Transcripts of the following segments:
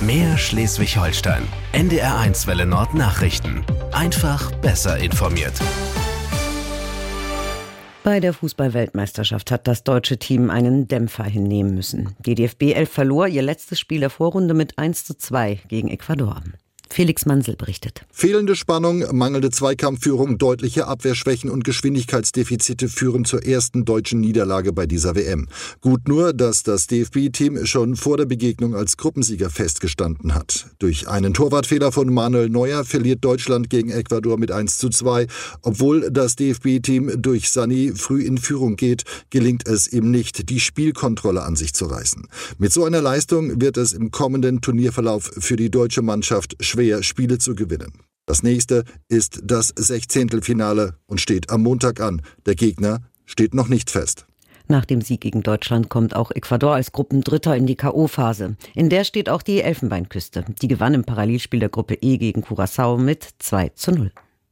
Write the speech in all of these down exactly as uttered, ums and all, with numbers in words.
Mehr Schleswig-Holstein. N D R eins Welle Nord Nachrichten. Einfach besser informiert. Bei der Fußball-Weltmeisterschaft hat das deutsche Team einen Dämpfer hinnehmen müssen. Die D F B elf verlor ihr letztes Spiel der Vorrunde mit eins zu zwei gegen Ecuador. Felix Mansel berichtet. Fehlende Spannung, mangelnde Zweikampfführung, deutliche Abwehrschwächen und Geschwindigkeitsdefizite führen zur ersten deutschen Niederlage bei dieser W M. Gut nur, dass das D F B-Team schon vor der Begegnung als Gruppensieger festgestanden hat. Durch einen Torwartfehler von Manuel Neuer verliert Deutschland gegen Ecuador mit eins zu zwei. Obwohl das D F B-Team durch Sané früh in Führung geht, gelingt es ihm nicht, die Spielkontrolle an sich zu reißen. Mit so einer Leistung wird es im kommenden Turnierverlauf für die deutsche Mannschaft schwer, Spiele zu gewinnen. Das nächste ist das Sechzehntelfinale und steht am Montag an. Der Gegner steht noch nicht fest. Nach dem Sieg gegen Deutschland kommt auch Ecuador als Gruppendritter in die K O-Phase. In der steht auch die Elfenbeinküste. Die gewann im Parallelspiel der Gruppe E gegen Curaçao mit zwei zu null.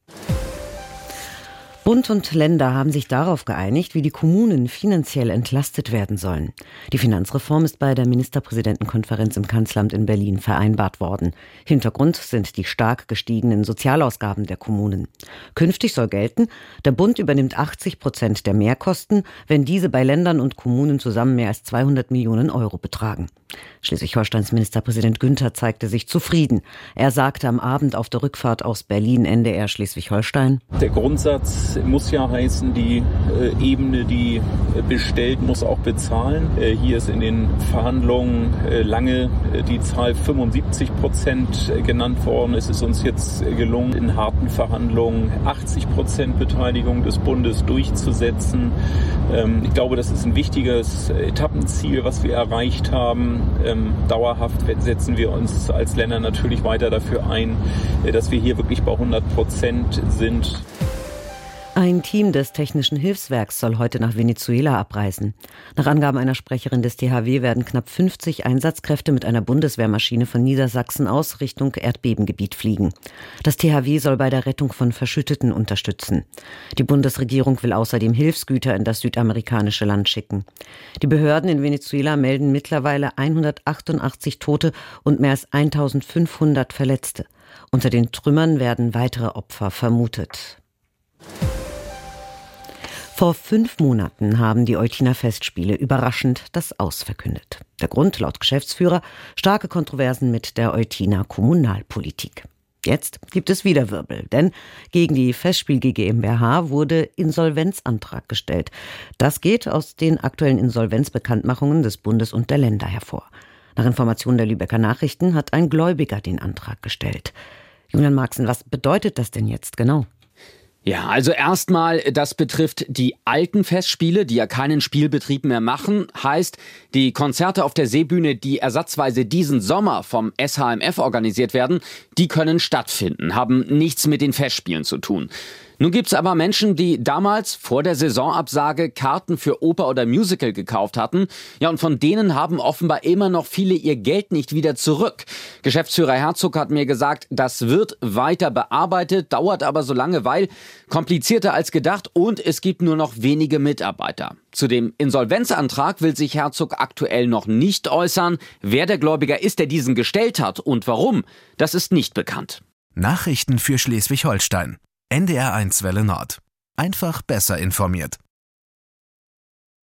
Bund und Länder haben sich darauf geeinigt, wie die Kommunen finanziell entlastet werden sollen. Die Finanzreform ist bei der Ministerpräsidentenkonferenz im Kanzleramt in Berlin vereinbart worden. Hintergrund sind die stark gestiegenen Sozialausgaben der Kommunen. Künftig soll gelten, der Bund übernimmt achtzig Prozent der Mehrkosten, wenn diese bei Ländern und Kommunen zusammen mehr als zweihundert Millionen Euro betragen. Schleswig-Holsteins Ministerpräsident Günther zeigte sich zufrieden. Er sagte am Abend auf der Rückfahrt aus Berlin, N D R Schleswig-Holstein: Der Grundsatz muss ja heißen, die äh, Ebene, die äh, bestellt, muss auch bezahlen. Äh, hier ist in den Verhandlungen äh, lange äh, die Zahl fünfundsiebzig Prozent äh, genannt worden. Es ist uns jetzt äh, gelungen, in harten Verhandlungen achtzig Prozent Beteiligung des Bundes durchzusetzen. Ähm, ich glaube, das ist ein wichtiges Etappenziel, was wir erreicht haben. Ähm, dauerhaft setzen wir uns als Länder natürlich weiter dafür ein, äh, dass wir hier wirklich bei hundert Prozent sind. Ein Team des Technischen Hilfswerks soll heute nach Venezuela abreisen. Nach Angaben einer Sprecherin des T H W werden knapp fünfzig Einsatzkräfte mit einer Bundeswehrmaschine von Niedersachsen aus Richtung Erdbebengebiet fliegen. Das T H W soll bei der Rettung von Verschütteten unterstützen. Die Bundesregierung will außerdem Hilfsgüter in das südamerikanische Land schicken. Die Behörden in Venezuela melden mittlerweile hundertachtundachtzig Tote und mehr als eintausendfünfhundert Verletzte. Unter den Trümmern werden weitere Opfer vermutet. Vor fünf Monaten haben die Eutiner Festspiele überraschend das Aus verkündet. Der Grund laut Geschäftsführer: starke Kontroversen mit der Eutiner Kommunalpolitik. Jetzt gibt es wieder Wirbel, denn gegen die Festspiel GmbH wurde Insolvenzantrag gestellt. Das geht aus den aktuellen Insolvenzbekanntmachungen des Bundes und der Länder hervor. Nach Informationen der Lübecker Nachrichten hat ein Gläubiger den Antrag gestellt. Julian Marxen, was bedeutet das denn jetzt genau? Ja, also erstmal, das betrifft die alten Festspiele, die ja keinen Spielbetrieb mehr machen. Heißt, die Konzerte auf der Seebühne, die ersatzweise diesen Sommer vom S H M F organisiert werden, die können stattfinden, haben nichts mit den Festspielen zu tun. Nun gibt's aber Menschen, die damals vor der Saisonabsage Karten für Oper oder Musical gekauft hatten. Ja, und von denen haben offenbar immer noch viele ihr Geld nicht wieder zurück. Geschäftsführer Herzog hat mir gesagt, das wird weiter bearbeitet, dauert aber so lange, weil komplizierter als gedacht und es gibt nur noch wenige Mitarbeiter. Zu dem Insolvenzantrag will sich Herzog aktuell noch nicht äußern. Wer der Gläubiger ist, der diesen gestellt hat und warum, das ist nicht bekannt. Nachrichten für Schleswig-Holstein. N D R eins Welle Nord. Einfach besser informiert.